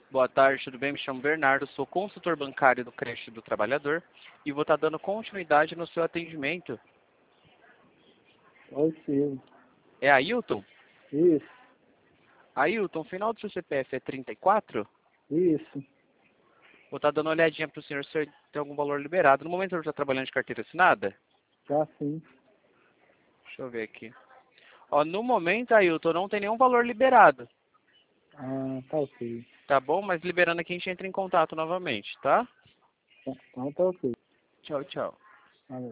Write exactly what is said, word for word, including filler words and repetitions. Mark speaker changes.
Speaker 1: Boa tarde, tudo bem? Me chamo Bernardo, sou consultor bancário do Creche do Trabalhador e vou estar dando continuidade no seu atendimento.
Speaker 2: Oi, sim.
Speaker 1: É Ailton?
Speaker 2: Isso,
Speaker 1: Ailton, o final do seu C P F é trinta e quatro?
Speaker 2: isso.
Speaker 1: Vou estar dando uma olhadinha para o senhor se tem algum valor liberado. No momento, o senhor está trabalhando de carteira assinada?
Speaker 2: Já sim.
Speaker 1: Deixa eu ver aqui. Ó, no momento, Ailton, não tem nenhum valor liberado,
Speaker 2: Ah, tá ok.
Speaker 1: tá bom? Mas liberando aqui, a gente entra em contato novamente, tá?
Speaker 2: Então tá ok.
Speaker 1: Tchau, tchau.